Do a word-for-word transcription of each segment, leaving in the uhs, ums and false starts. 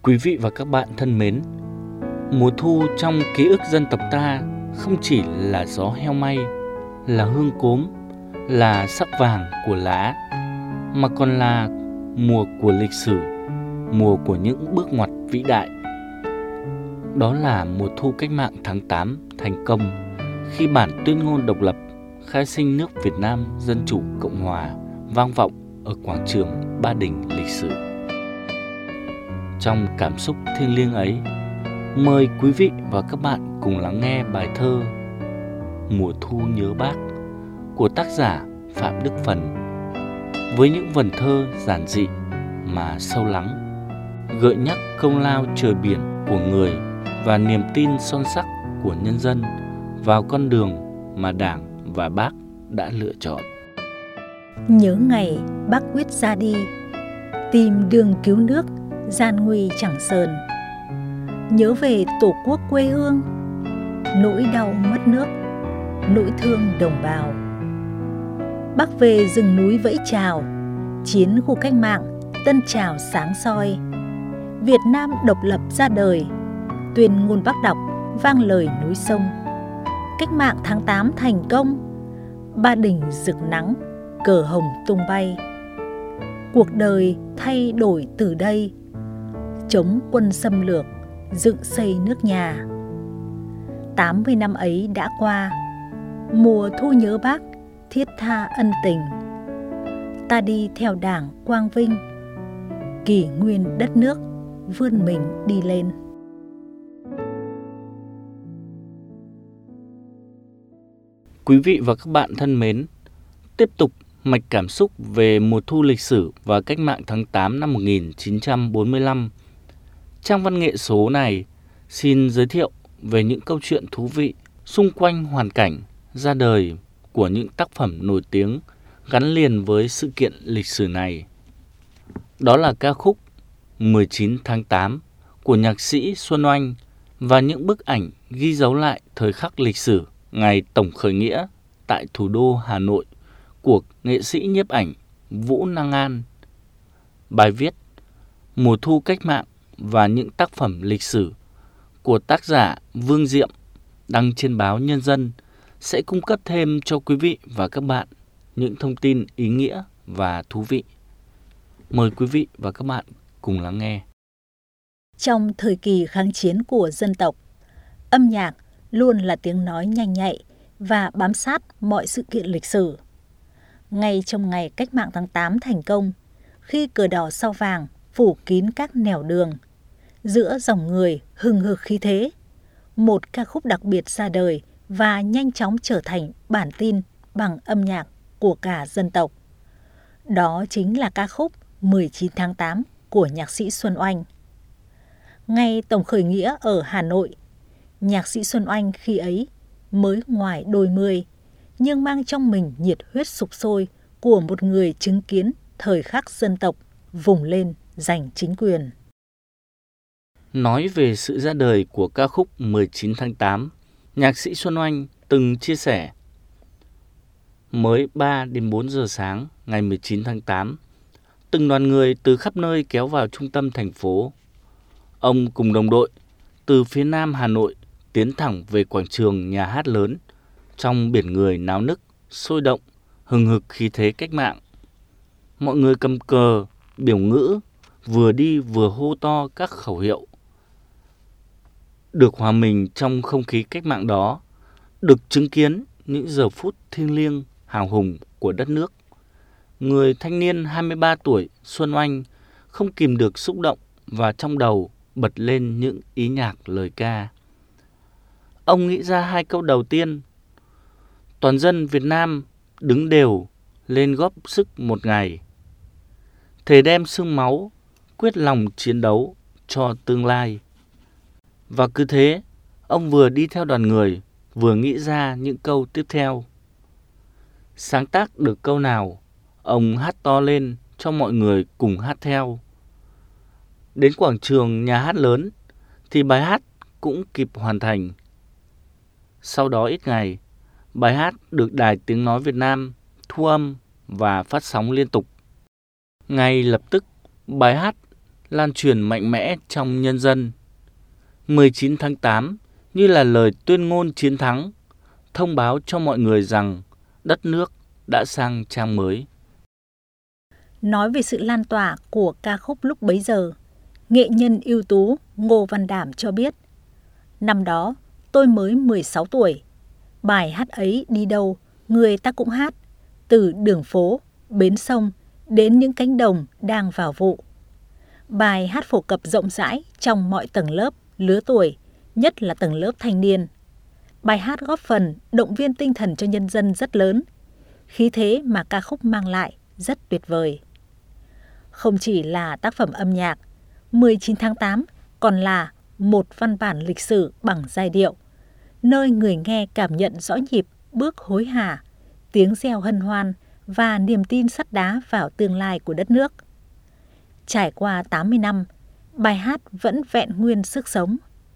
Quý vị và các bạn thân mến, mùa thu trong ký ức dân tộc ta không chỉ là gió heo may, là hương cốm, là sắc vàng của lá, mà còn là mùa của lịch sử, mùa của những bước ngoặt vĩ đại. Đó là mùa thu cách mạng tháng tám thành công, khi bản tuyên ngôn độc lập khai sinh nước Việt Nam Dân Chủ Cộng Hòa vang vọng ở quảng trường Ba Đình lịch sử. Trong cảm xúc thiêng liêng ấy, mời quý vị và các bạn cùng lắng nghe bài thơ Mùa thu nhớ Bác của tác giả Phạm Đức Phần, với những vần thơ giản dị mà sâu lắng, gợi nhắc công lao trời biển của người và niềm tin son sắc của nhân dân vào con đường mà Đảng và Bác đã lựa chọn. Nhớ ngày Bác quyết ra đi, tìm đường cứu nước, gian nguy chẳng sờn. Nhớ về Tổ quốc quê hương, nỗi đau mất nước, nỗi thương đồng bào. Bác về rừng núi vẫy chào, chiến khu cách mạng tân trào sáng soi. Việt Nam độc lập ra đời, tuyên ngôn Bác đọc vang lời núi sông. Cách mạng tháng tám thành công, Ba Đình rực nắng, cờ hồng tung bay. Cuộc đời thay đổi từ đây, chống quân xâm lược, dựng xây nước nhà. tám mươi năm ấy đã qua, mùa thu nhớ Bác thiết tha ân tình. Ta đi theo Đảng quang vinh, kỷ nguyên đất nước vươn mình đi lên. Quý vị và các bạn thân mến, tiếp tục mạch cảm xúc về mùa thu lịch sử và cách mạng tháng tám năm một nghìn chín trăm bốn mươi lăm. Trang văn nghệ số này xin giới thiệu về những câu chuyện thú vị xung quanh hoàn cảnh ra đời của những tác phẩm nổi tiếng gắn liền với sự kiện lịch sử này. Đó là ca khúc mười chín tháng tám của nhạc sĩ Xuân Oanh và những bức ảnh ghi dấu lại thời khắc lịch sử ngày tổng khởi nghĩa tại thủ đô Hà Nội của nghệ sĩ nhiếp ảnh Vũ Năng An. Bài viết Mùa thu cách mạng và những tác phẩm lịch sử của tác giả Vương Diệm đăng trên báo Nhân dân sẽ cung cấp thêm cho quý vị và các bạn những thông tin ý nghĩa và thú vị. Mời quý vị và các bạn cùng lắng nghe. Trong thời kỳ kháng chiến của dân tộc, âm nhạc luôn là tiếng nói nhanh nhạy và bám sát mọi sự kiện lịch sử. Ngay trong ngày cách mạng tháng tám thành công, khi cờ đỏ sao vàng phủ kín các nẻo đường, giữa dòng người hừng hực khí thế, một ca khúc đặc biệt ra đời và nhanh chóng trở thành bản tin bằng âm nhạc của cả dân tộc. Đó chính là ca khúc mười chín tháng tám của nhạc sĩ Xuân Oanh. Ngày tổng khởi nghĩa ở Hà Nội, nhạc sĩ Xuân Oanh khi ấy mới ngoài đôi mươi, nhưng mang trong mình nhiệt huyết sục sôi của một người chứng kiến thời khắc dân tộc vùng lên giành chính quyền. Nói về sự ra đời của ca khúc mười chín tháng tám, nhạc sĩ Xuân Oanh từng chia sẻ: Mới ba đến bốn giờ sáng ngày mười chín tháng tám, từng đoàn người từ khắp nơi kéo vào trung tâm thành phố. Ông cùng đồng đội từ phía nam Hà Nội tiến thẳng về quảng trường Nhà hát lớn, trong biển người náo nức, sôi động, hừng hực khí thế cách mạng. Mọi người cầm cờ, biểu ngữ, vừa đi vừa hô to các khẩu hiệu. Được hòa mình trong không khí cách mạng đó, được chứng kiến những giờ phút thiêng liêng, hào hùng của đất nước, người thanh niên hai mươi ba tuổi Xuân Oanh không kìm được xúc động và trong đầu bật lên những ý nhạc lời ca. Ông nghĩ ra hai câu đầu tiên: toàn dân Việt Nam đứng đều lên góp sức một ngày, thề đem xương máu quyết lòng chiến đấu cho tương lai. Và cứ thế, ông vừa đi theo đoàn người, vừa nghĩ ra những câu tiếp theo. Sáng tác được câu nào, ông hát to lên cho mọi người cùng hát theo. Đến quảng trường Nhà hát lớn thì bài hát cũng kịp hoàn thành. Sau đó ít ngày, bài hát được Đài Tiếng Nói Việt Nam thu âm và phát sóng liên tục. Ngay lập tức, bài hát lan truyền mạnh mẽ trong nhân dân. mười chín tháng tám như là lời tuyên ngôn chiến thắng, thông báo cho mọi người rằng đất nước đã sang trang mới. Nói về sự lan tỏa của ca khúc lúc bấy giờ, nghệ nhân ưu tú Ngô Văn Đảm cho biết: năm đó tôi mới mười sáu tuổi, bài hát ấy đi đâu người ta cũng hát, từ đường phố, bến sông đến những cánh đồng đang vào vụ. Bài hát phổ cập rộng rãi trong mọi tầng lớp, lứa tuổi, nhất là tầng lớp thanh niên. Bài hát góp phần động viên tinh thần cho nhân dân rất lớn. Khí thế mà ca khúc mang lại rất tuyệt vời. Không chỉ là tác phẩm âm nhạc, mười chín tháng tám còn là một văn bản lịch sử bằng giai điệu, nơi người nghe cảm nhận rõ nhịp bước hối hả, tiếng reo hân hoan và niềm tin sắt đá vào tương lai của đất nước. Trải qua tám mươi năm, bài hát vẫn vẹn nguyên sức sống.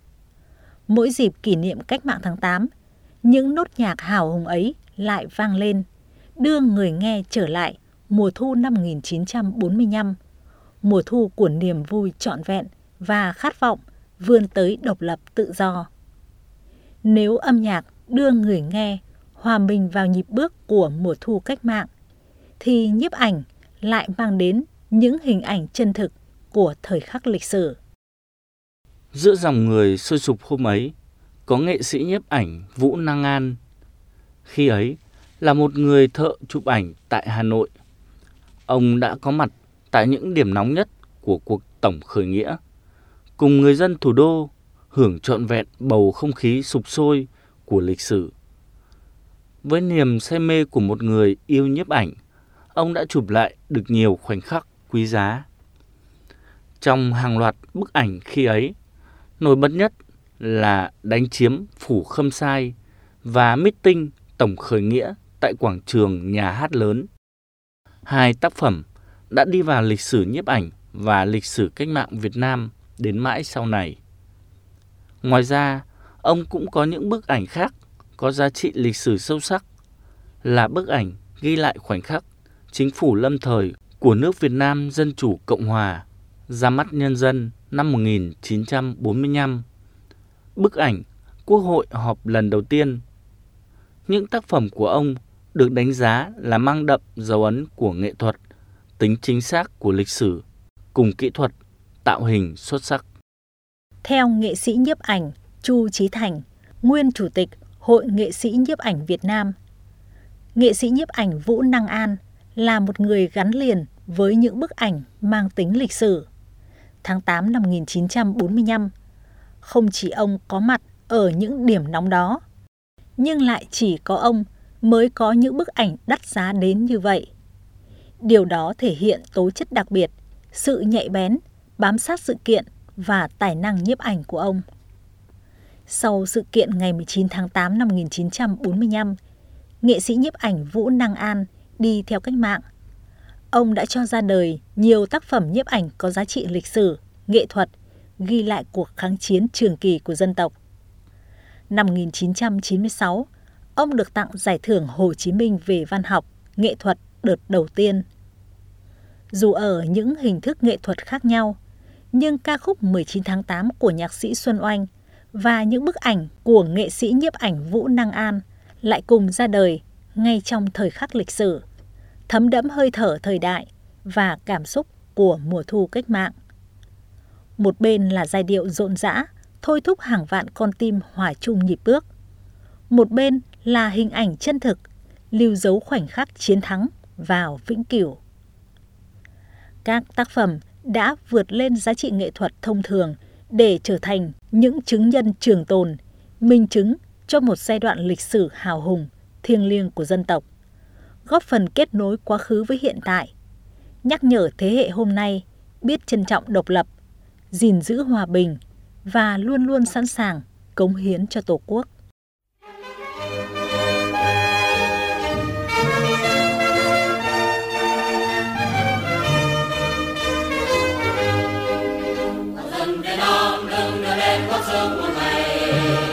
Mỗi dịp kỷ niệm Cách mạng tháng tám, những nốt nhạc hào hùng ấy lại vang lên, đưa người nghe trở lại mùa thu năm một nghìn chín trăm bốn mươi lăm, mùa thu của niềm vui trọn vẹn và khát vọng vươn tới độc lập tự do. Nếu âm nhạc đưa người nghe hòa mình vào nhịp bước của mùa thu cách mạng, thì nhiếp ảnh lại mang đến những hình ảnh chân thực của thời khắc lịch sử. Giữa dòng người sôi sục hôm ấy, có nghệ sĩ nhiếp ảnh Vũ Năng An. Khi ấy là một người thợ chụp ảnh tại Hà Nội. Ông đã có mặt tại những điểm nóng nhất của cuộc tổng khởi nghĩa, cùng người dân thủ đô hưởng trọn vẹn bầu không khí sục sôi của lịch sử. Với niềm say mê của một người yêu nhiếp ảnh, ông đã chụp lại được nhiều khoảnh khắc quý giá. Trong hàng loạt bức ảnh khi ấy, nổi bật nhất là đánh chiếm phủ Khâm Sai và meeting tổng khởi nghĩa tại quảng trường Nhà hát lớn. Hai tác phẩm đã đi vào lịch sử nhiếp ảnh và lịch sử cách mạng Việt Nam đến mãi sau này. Ngoài ra, ông cũng có những bức ảnh khác có giá trị lịch sử sâu sắc, là bức ảnh ghi lại khoảnh khắc chính phủ lâm thời của nước Việt Nam Dân Chủ Cộng Hòa ra mắt nhân dân năm một nghìn chín trăm bốn mươi lăm, bức ảnh Quốc hội họp lần đầu tiên. Những tác phẩm của ông được đánh giá là mang đậm dấu ấn của nghệ thuật, tính chính xác của lịch sử, cùng kỹ thuật, tạo hình xuất sắc. Theo nghệ sĩ nhiếp ảnh Chu Chí Thành, nguyên chủ tịch Hội Nghệ sĩ nhiếp ảnh Việt Nam, nghệ sĩ nhiếp ảnh Vũ Năng An là một người gắn liền với những bức ảnh mang tính lịch sử. Tháng tám năm một nghìn chín trăm bốn mươi lăm, không chỉ ông có mặt ở những điểm nóng đó, nhưng lại chỉ có ông mới có những bức ảnh đắt giá đến như vậy. Điều đó thể hiện tố chất đặc biệt, sự nhạy bén, bám sát sự kiện và tài năng nhiếp ảnh của ông. Sau sự kiện ngày mười chín tháng tám năm một nghìn chín trăm bốn mươi lăm, nghệ sĩ nhiếp ảnh Vũ Năng An đi theo cách mạng. Ông đã cho ra đời nhiều tác phẩm nhiếp ảnh có giá trị lịch sử, nghệ thuật, ghi lại cuộc kháng chiến trường kỳ của dân tộc. Năm một nghìn chín trăm chín mươi sáu, ông được tặng Giải thưởng Hồ Chí Minh về văn học, nghệ thuật đợt đầu tiên. Dù ở những hình thức nghệ thuật khác nhau, nhưng ca khúc mười chín tháng tám của nhạc sĩ Xuân Oanh và những bức ảnh của nghệ sĩ nhiếp ảnh Vũ Năng An lại cùng ra đời ngay trong thời khắc lịch sử, thấm đẫm hơi thở thời đại và cảm xúc của mùa thu cách mạng. Một bên là giai điệu rộn rã, thôi thúc hàng vạn con tim hòa chung nhịp bước. Một bên là hình ảnh chân thực, lưu dấu khoảnh khắc chiến thắng vào vĩnh cửu. Các tác phẩm đã vượt lên giá trị nghệ thuật thông thường để trở thành những chứng nhân trường tồn, minh chứng cho một giai đoạn lịch sử hào hùng, thiêng liêng của dân tộc, góp phần kết nối quá khứ với hiện tại, nhắc nhở thế hệ hôm nay biết trân trọng độc lập, gìn giữ hòa bình và luôn luôn sẵn sàng cống hiến cho Tổ quốc. Dân Việt Nam đừng đưa lên gót sương một ngày.